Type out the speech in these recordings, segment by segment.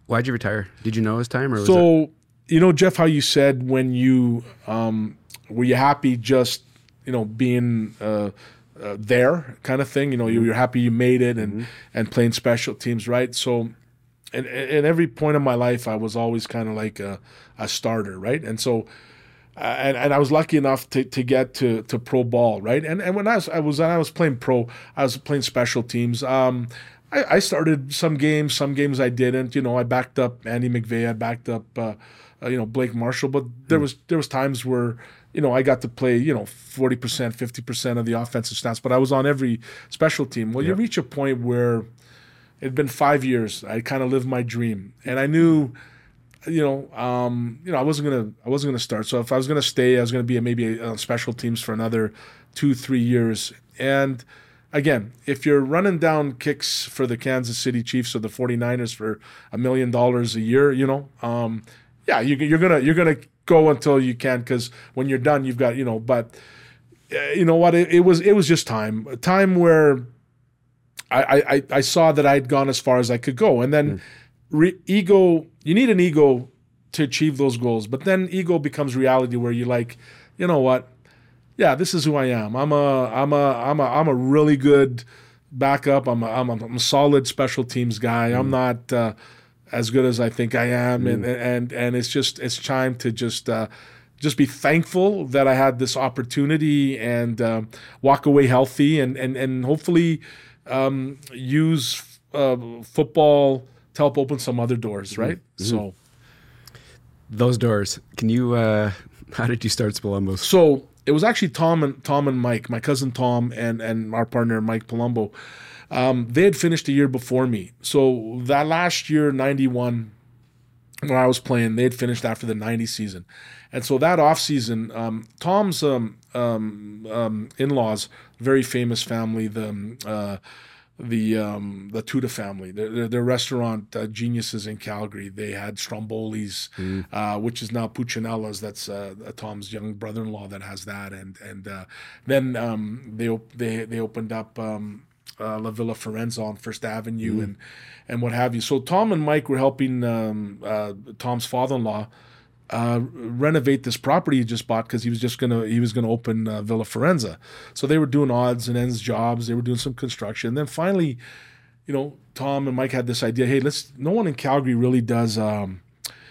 Why'd you retire? Did you know it was time, or was it? So, Jeff, how you said when you were you happy just being there kind of thing? You're happy you made it and playing special teams, right? So, and at every point of my life, I was always kind of like a starter, right? And so, and I was lucky enough to get to pro ball, right? And when I was playing pro, I was playing special teams. I started some games I didn't. I backed up Andy McVeigh, I backed up Blake Marshall, but there was times where I got to play 40%, 50% of the offensive snaps, but I was on every special team. Well, you reach a point where it'd been 5 years. I kind of lived my dream, and I knew, I wasn't gonna start. So if I was gonna stay, I was gonna be maybe on special teams for another 2-3 years. And again, if you're running down kicks for the Kansas City Chiefs or the 49ers for $1 million a year, you're gonna go until you can, because when you're done, you've got But you know what? It was just time. A time where I saw that I'd gone as far as I could go, and then ego. You need an ego to achieve those goals, but then ego becomes reality, where you're like, you know what? Yeah, this is who I am. I'm a really good backup. I'm a solid special teams guy. I'm not as good as I think I am, and it's time to just be thankful that I had this opportunity and walk away healthy and hopefully use football to help open some other doors, right? Mm-hmm. So those doors. Can you? How did you start Spilumbo? So it was actually Tom and Mike, my cousin Tom and our partner Mike Palumbo. They had finished a year before me. So that last year, 91, when I was playing, they had finished after the 90 season. And so that off season, Tom's in-laws, very famous family, the Tuda family. They're restaurant geniuses in Calgary. They had Stromboli's, which is now Puccinella's. That's Tom's young brother-in-law that has that. And then they opened up La Villa Forenza on First Avenue and what have you. So Tom and Mike were helping Tom's father-in-law renovate this property he just bought, because he was gonna open Villa Forenza. So they were doing odds and ends jobs. They were doing some construction. And then finally, Tom and Mike had this idea. Hey, no one in Calgary really does an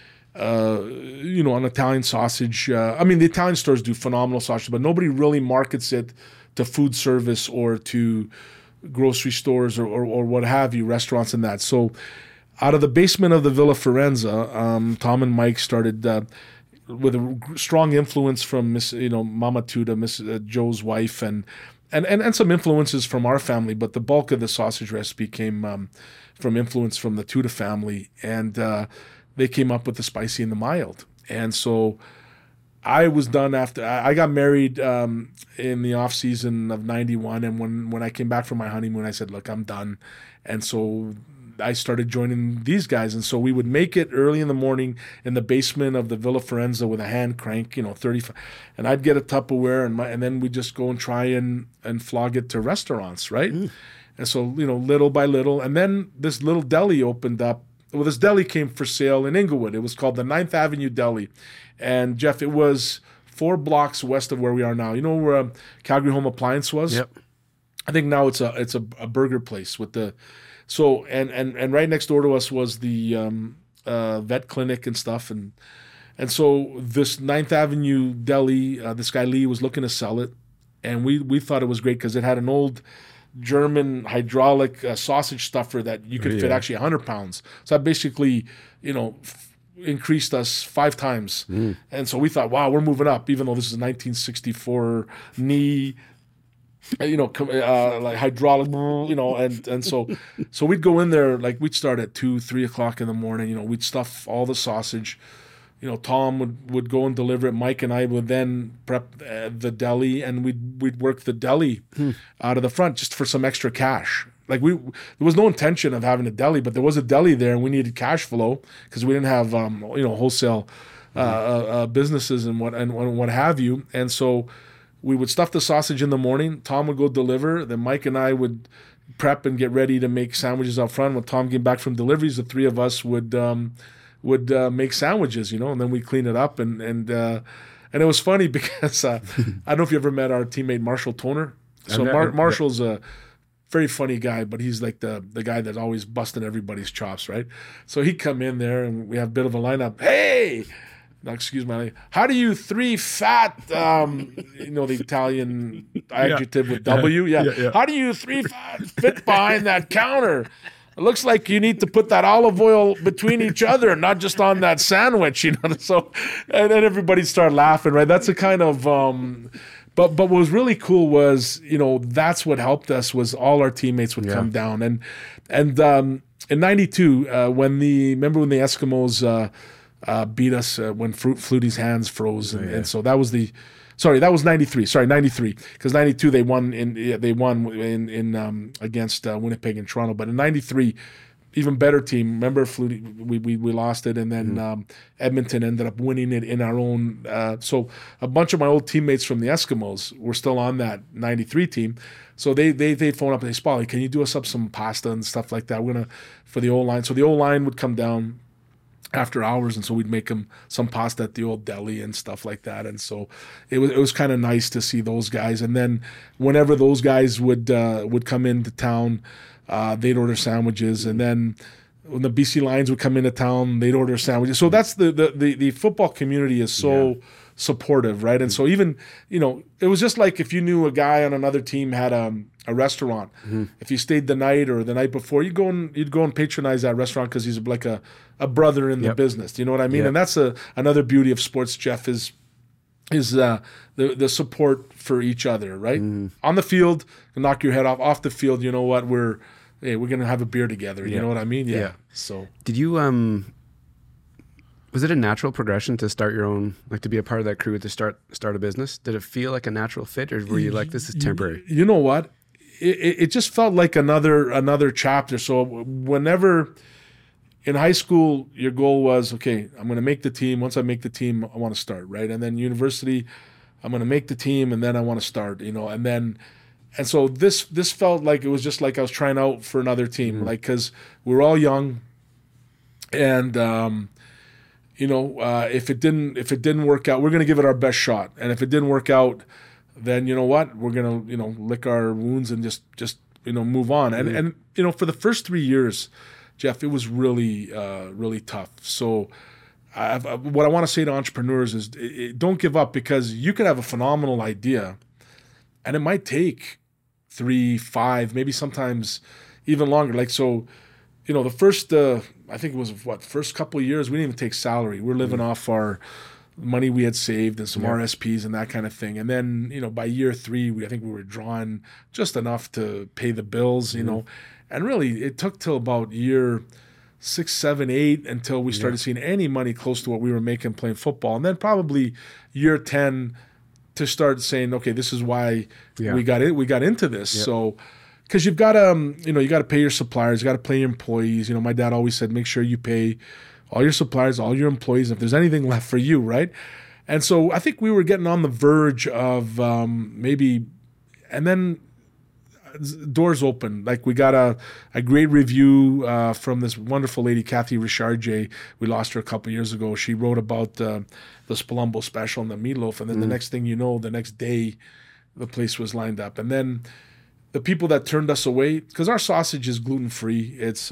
Italian sausage. I mean, the Italian stores do phenomenal sausage, but nobody really markets it to food service or to grocery stores or what have you, restaurants and that. So out of the basement of the Villa Forenza, Tom and Mike started with a strong influence from Mama Tuda, Miss Joe's wife, and some influences from our family. But the bulk of the sausage recipe came from influence from the Tuda family, and they came up with the spicy and the mild. And so I was done after I got married in the off season of 91, and when I came back from my honeymoon, I said, "Look, I'm done," and so I started joining these guys. And so we would make it early in the morning in the basement of the Villa Forenza with a hand crank, 35, and I'd get a Tupperware and then we'd just go and try and flog it to restaurants, right? And so little by little, and then this little deli opened up. Well, this deli came for sale in Inglewood. It was called the 9th Avenue Deli. And Jeff, it was 4 blocks west of where we are now. You know where Calgary Home Appliance was? Yep. I think now it's a burger place with the and right next door to us was the vet clinic and stuff, and so this 9th Avenue Deli, this guy Lee was looking to sell it, and we thought it was great because it had an old German hydraulic sausage stuffer that you could fit actually 100 pounds. So that basically, increased us 5 times. And so we thought, wow, we're moving up, even though this is 1964 knee, like hydraulic, and so we'd go in there, like we'd start at 2-3 o'clock in the morning. We'd stuff all the sausage. Tom would go and deliver it. Mike and I would then prep the deli, and we'd work the deli out of the front just for some extra cash. Like there was no intention of having a deli, but there was a deli there, and we needed cash flow because we didn't have wholesale businesses and what have you. And so we would stuff the sausage in the morning. Tom would go deliver. Then Mike and I would prep and get ready to make sandwiches out front. When Tom came back from deliveries, the three of us would make sandwiches, and then we clean it up. And it was funny because I don't know if you ever met our teammate Marshall Toner. So Marshall's a very funny guy, but he's like the guy that's always busting everybody's chops, right? So he'd come in there and we have a bit of a lineup. Hey, now excuse my language. How do you three fat, the Italian adjective with W? Yeah. How do you three fat fit behind that counter? It looks like you need to put that olive oil between each other, not just on that sandwich, So, and then everybody started laughing, right? That's a kind of, but what was really cool was, that's what helped us was all our teammates would come down. And in '92, remember when the Eskimos beat us when Flutie's hands froze, and so that was that was '93. Sorry, '93, because '92 they won in against Winnipeg and Toronto, but in '93, even better team. Remember Flutie, we lost it, and then Edmonton ended up winning it in our own. So a bunch of my old teammates from the Eskimos were still on that '93 team. So they phone up and they Spolly, can you do us up some pasta and stuff like that? We're gonna for the O line. So the O line would come down after hours, and so we'd make them some pasta at the old deli and stuff like that. And so it was kind of nice to see those guys. And then whenever those guys would come into town, they'd order sandwiches. And then when the BC Lions would come into town, they'd order sandwiches. So that's the football community is so supportive, right? And so even it was just like if you knew a guy on another team had a restaurant, if you stayed the night or the night before, you'd go and patronize that restaurant because he's like a brother in the business. Do you know what I mean? And that's another beauty of sports, Jeff, is the support for each other, right? On the field, knock your head off. Off the field, you know what? We're gonna have a beer together. You know what I mean? Yeah. So did you was it a natural progression to start your own, like to be a part of that crew to start a business? Did it feel like a natural fit, or were you like, this is temporary? You know what? It just felt like another chapter. So whenever in high school, your goal was, okay, I'm going to make the team. Once I make the team, I want to start, right? And then university, I'm going to make the team, and then I want to start, and so this felt like it was just like I was trying out for another team, like, because we were all young, and if it didn't work out, we're going to give it our best shot, and if it didn't work out, then you know what, we're going to lick our wounds and just move on, and for the first 3 years, Jeff, it was really, really tough. So what I want to say to entrepreneurs is don't give up, because you could have a phenomenal idea and it might take 3, 5, maybe sometimes even longer. Like, so, the first, I think it was first couple of years, we didn't even take salary. We're living off our money we had saved and some RSPs and that kind of thing. And then, by year 3, I think we were drawing just enough to pay the bills, And really, it took till about year 6, 7, 8 until we started seeing any money close to what we were making playing football. And then probably year 10 to start saying, okay, this is why we got into this. Yep. So, because you've got to, you got to pay your suppliers, you got to pay your employees. My dad always said, make sure you pay all your suppliers, all your employees, if there's anything left for you, right? And so I think we were getting on the verge of maybe, and then doors open. Like, we got a great review from this wonderful lady, Kathy Richardje. We lost her a couple years ago. She wrote about the Spalumbo special and the meatloaf, and then the next thing you know, the next day, the place was lined up. And then the people that turned us away, because our sausage is gluten-free. It's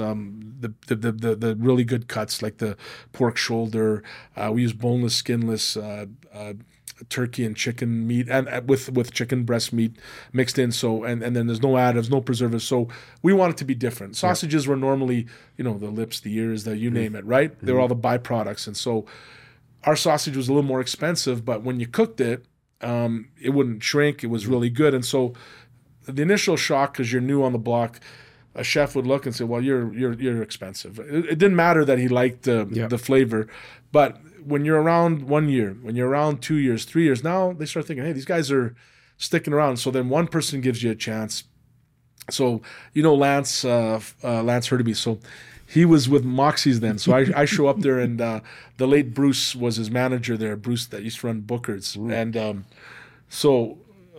the really good cuts, like the pork shoulder. We use boneless, skinless turkey and chicken meat, and with chicken breast meat mixed in. So and then there's no additives, no preservatives. So we want it to be different. Sausages were normally, the lips, the ears, the you name it, right? They were all the byproducts, and so our sausage was a little more expensive, but when you cooked it, it wouldn't shrink. It was really good, and so the initial shock, because you're new on the block, a chef would look and say, "Well, you're expensive." It didn't matter that he liked the flavor, but when you're around 1 year, when you're around 2 years, 3 years, now they start thinking, hey, these guys are sticking around. So then one person gives you a chance. So, Lance Hurtubise. So he was with Moxie's then. So I show up there, and the late Bruce was his manager there, Bruce that used to run Booker's. And so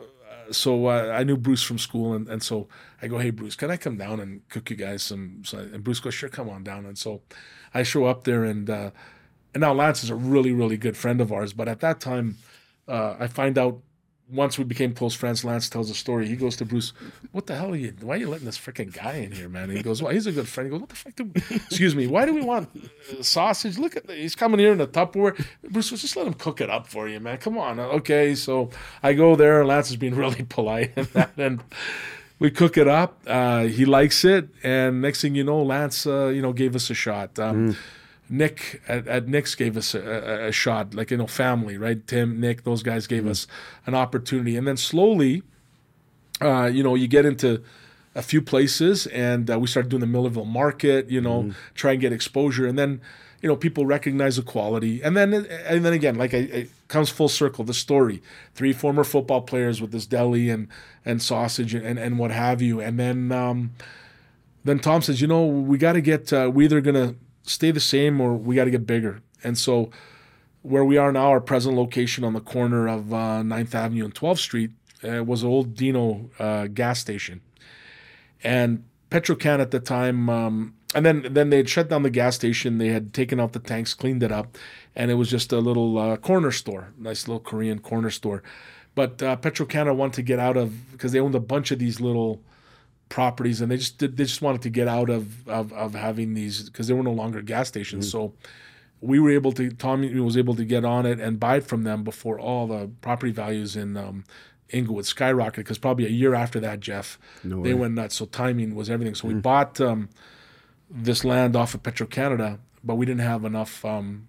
I knew Bruce from school, and so I go, hey Bruce, can I come down and cook you guys some? And Bruce goes, sure, come on down. And so I show up there, and now Lance is a really, really good friend of ours. But at that time, I find out once we became close friends. Lance tells a story. He goes to Bruce, what the hell are you? Why are you letting this freaking guy in here, man? And he goes, well, he's a good friend. He goes, what the fuck? Excuse me, why do we want sausage? Look at he's coming here in a Tupperware. Bruce was just let him cook it up for you, man. Come on, okay. So I go there. Lance is being really polite and we cook it up. He likes it, and next thing you know, Lance, gave us a shot. Nick at Nick's gave us a shot, like, family, right? Tim, Nick, those guys gave us an opportunity. And then slowly, you get into a few places, and we started doing the Millerville market, try and get exposure. And then, people recognize the quality. And then again, like it comes full circle, the story. 3 former football players with this deli and sausage and what have you. And then Tom says, we got to get, we're either going to stay the same or we got to get bigger. And so where we are now, our present location on the corner of 9th Avenue and 12th Street was an old Dino gas station. And Petro-Can at the time, and then they had shut down the gas station. They had taken out the tanks, cleaned it up, and it was just a little corner store, nice little Korean corner store. But Petro-Canada wanted to get out of, because they owned a bunch of these little properties, and they just wanted to get out of having these, because they were no longer gas stations. So we were able to, Tommy was able to get on it and buy it from them before all the property values in Inglewood skyrocketed, because probably a year after that, Jeff, they went nuts. So timing was everything. So we bought this land off of Petro-Canada, but we didn't have enough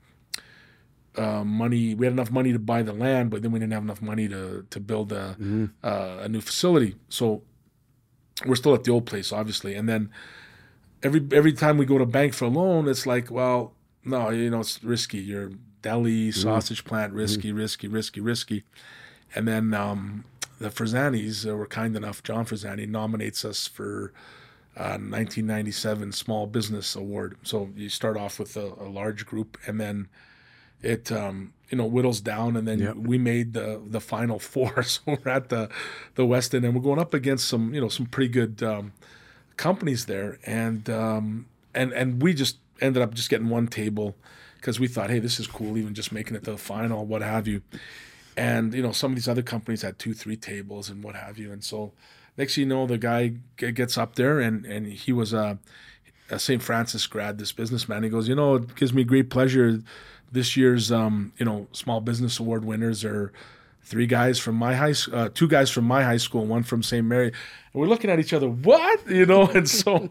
money. We had enough money to buy the land, but then we didn't have enough money to build a new facility. So we're still at the old place, obviously. And then every time we go to bank for a loan, it's like, well, no, it's risky. Your deli, sausage plant, risky. And then the Frizzanis were kind enough, John Frizzani nominates us for 1997 Small Business Award. So you start off with a large group, and then it whittles down, and then we made the final 4. So we're at the West End, and we're going up against some pretty good companies there, and we just ended up just getting one table, because we thought, hey, this is cool, even just making it to the final, what have you. And some of these other companies had 2-3 tables and what have you. And so next thing you know, the guy gets up there, and he was a St. Francis grad, this businessman. He goes, it gives me great pleasure. This year's Small Business Award winners are 2 guys from my high school, and 1 from St. Mary. And we're looking at each other, what? And so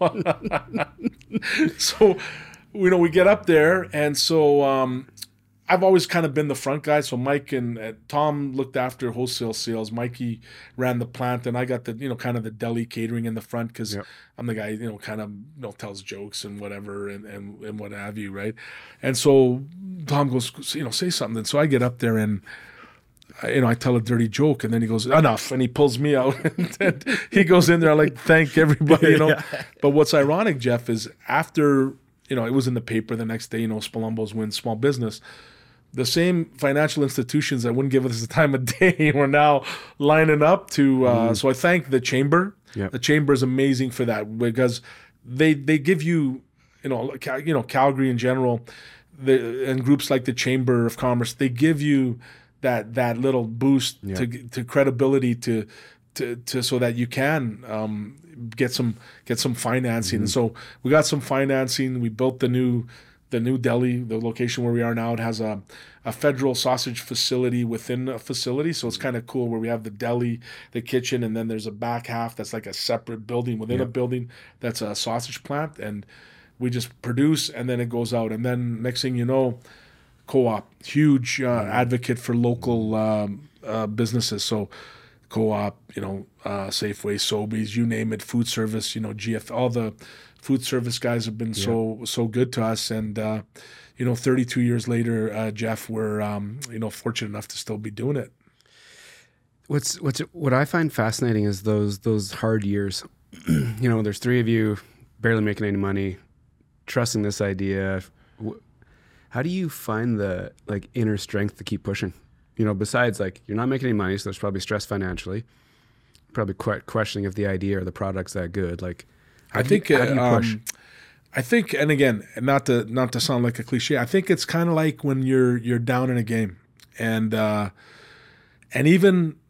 so we get up there, and so I've always kind of been the front guy. So Mike and Tom looked after wholesale sales. Mikey ran the plant, and I got the kind of the deli catering in the front, because I'm the guy kind of tells jokes and whatever and what have you, right? And so Tom goes, say something. And so I get up there, and I tell a dirty joke, and then he goes, enough, and he pulls me out. And he goes in there, I like thank everybody, But what's ironic, Jeff, is after it was in the paper the next day, Spalumbo's wins small business. The same financial institutions that wouldn't give us the time of day were now lining up to. So I thank the Chamber. Yep. The Chamber is amazing for that, because they give you, Calgary in general, and groups like the Chamber of Commerce, they give you that little boost to credibility to so that you can get some financing. And so we got some financing. We built the new deli, the location where we are now. It has a federal sausage facility within a facility, so it's kind of cool, where we have the deli, the kitchen, and then there's a back half that's like a separate building within a building that's a sausage plant, and we just produce, and then it goes out. And then next thing you know, Co-op, huge advocate for local businesses. So Co-op, Safeway, Sobeys, you name it, food service, GF, all the food service guys have been so good to us. And 32 years later, Jeff, we're fortunate enough to still be doing it. What I find fascinating is those hard years. There's 3 of you barely making any money, trusting this idea. How do you find the inner strength to keep pushing? Besides you're not making any money, so there's probably stress financially. probably questioning if the idea or the product's that good. Like, I think how do you push? I think, and again, not to sound like a cliche, I think it's kind of like when you're down in a game, and even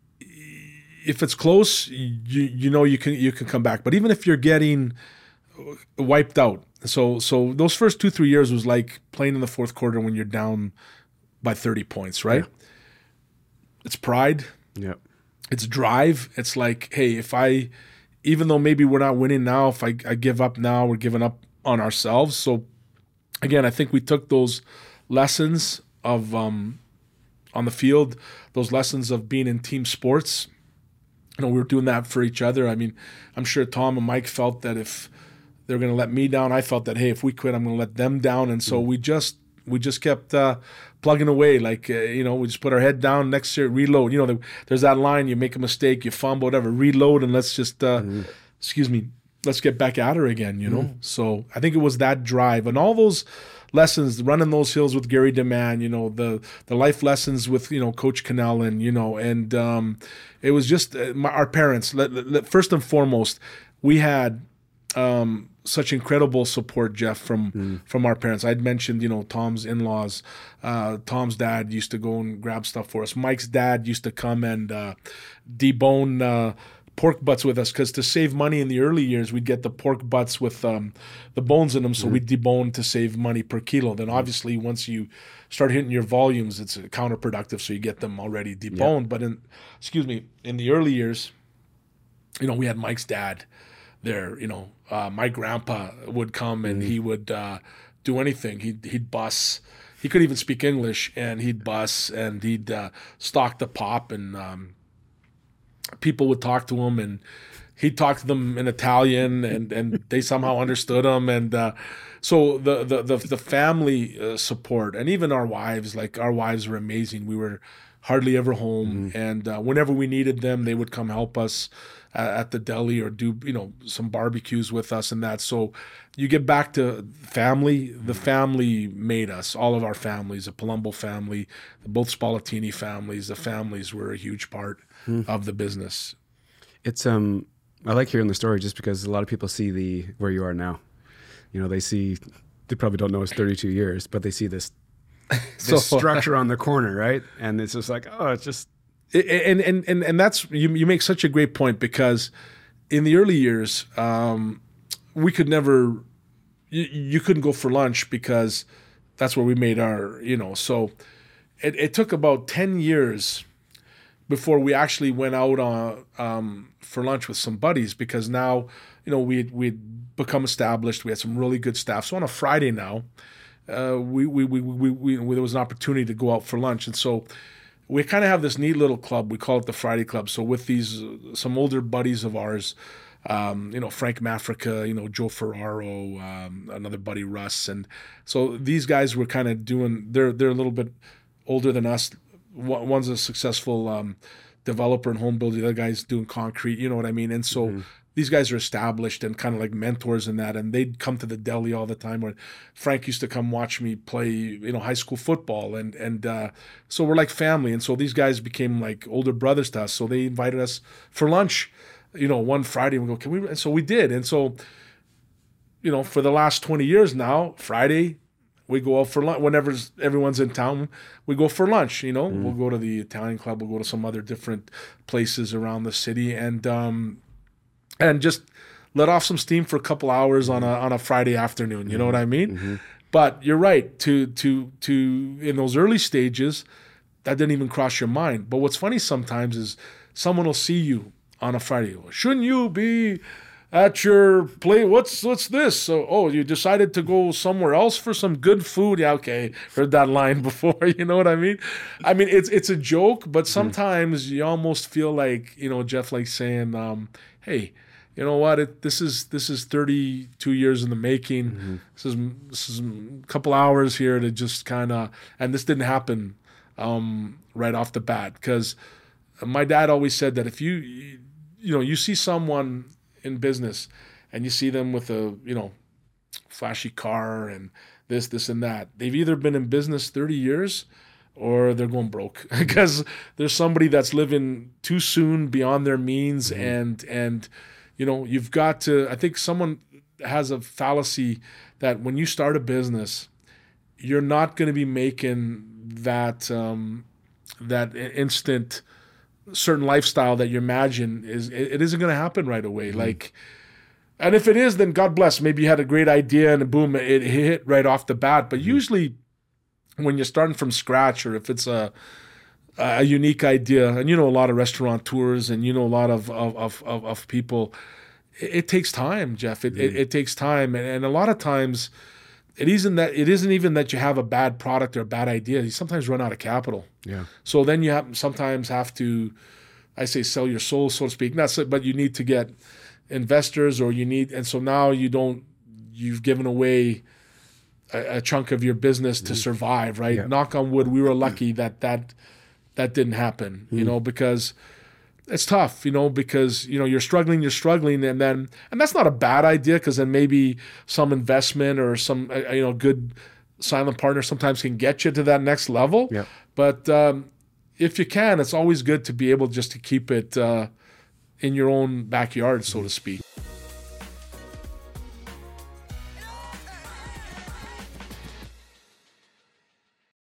if it's close, you know you can come back. But even if you're getting wiped out, so those first 2-3 years was like playing in the fourth quarter when you're down by 30 points, right? Yeah. It's pride. Yeah. It's drive. It's like, hey, even though maybe we're not winning now, if I give up now, we're giving up on ourselves. So again, I think we took those lessons of on the field, those lessons of being in team sports. We were doing that for each other. I mean, I'm sure Tom and Mike felt that if they're going to let me down, I felt that, hey, if we quit, I'm going to let them down. And so we just kept plugging away. Like, we just put our head down, next year, reload. There's that line, you make a mistake, you fumble, whatever, reload, and let's just, let's get back at her again, So I think it was that drive. And all those lessons, running those hills with Gary DeMann, the life lessons with, Coach Cannellan, and it was just our parents. First and foremost, we had such incredible support, Jeff, from our parents. I'd mentioned, Tom's in-laws. Tom's dad used to go and grab stuff for us. Mike's dad used to come and debone pork butts with us, because to save money in the early years, we'd get the pork butts with the bones in them, so we'd debone to save money per kilo. Then obviously once you start hitting your volumes, it's counterproductive, so you get them already deboned. But in the early years, we had Mike's dad there. My grandpa would come and he would do anything. He'd bus. He couldn't even speak English, and he'd bus, and he'd stock the pop, and people would talk to him, and he'd talk to them in Italian, and they somehow understood him. And so the family support, and even our wives were amazing. We were hardly ever home, and whenever we needed them, they would come help us at the deli or do some barbecues with us and that. So you get back to family. The family made us. All of our families, the Palumbo family, both Spallettini families, the families were a huge part of the business. It's I like hearing the story just because a lot of people see where you are now. They probably don't know it's 32 years, but they see this structure on the corner, right? And it's just like, oh, it's just. And that's you make such a great point, because in the early years, we could never. You couldn't go for lunch because that's where we made our. So it took about 10 years before we actually went out on for lunch with some buddies, because now we'd become established. We had some really good staff. So on a Friday now, we there was an opportunity to go out for lunch, and so we kind of have this neat little club. We call it the Friday Club. So with these some older buddies of ours, Frank Mafrica, Joe Ferraro, another buddy, Russ, and so these guys were kind of doing. They're a little bit older than us. One's a successful developer and home builder. The other guy's doing concrete. You know what I mean? And so these guys are established and kind of like mentors in that. And they'd come to the deli all the time. Where Frank used to come watch me play, high school football, and so we're like family. And so these guys became like older brothers to us. So they invited us for lunch, one Friday. And we go, can we? And so we did. And so, for the last 20 years now, Friday, we go out for lunch. Whenever everyone's in town, we go for lunch. We'll go to the Italian club. We'll go to some other different places around the city, and just let off some steam for a couple hours on a Friday afternoon. You know what I mean? But you're right. To in those early stages, that didn't even cross your mind. But what's funny sometimes is someone will see you on a Friday. Shouldn't you be at your play? What's this? So, you decided to go somewhere else for some good food? Yeah, okay, heard that line before. You know what I mean? I mean, it's a joke, but sometimes you almost feel like, Jeff, like saying, hey, you know what? This is 32 years in the making. This is a couple hours here to just kind of, and this didn't happen right off the bat, because my dad always said that if you see someone in business and you see them with a flashy car and this and that, they've either been in business 30 years or they're going broke because there's somebody that's living too soon beyond their means. And you've got to, I think someone has a fallacy that when you start a business, you're not going to be making that instant certain lifestyle that you imagine it isn't going to happen right away. And if it is, then God bless. Maybe you had a great idea and boom, it hit right off the bat. But usually when you're starting from scratch, or if it's a unique idea, and a lot of restaurateurs and a lot of people, it takes time, Jeff. It takes time. And a lot of times it isn't even that you have a bad product or a bad idea. You sometimes run out of capital. Yeah. So then you sometimes have to, I say, sell your soul, so to speak. But you need to get investors, and so now you've given away a chunk of your business to survive, right? Yeah. Knock on wood, we were lucky that didn't happen, because it's tough, because you're struggling, and that's not a bad idea, because then maybe some investment or some good silent partner sometimes can get you to that next level. Yeah. But if you can, it's always good to be able just to keep it in your own backyard, so to speak.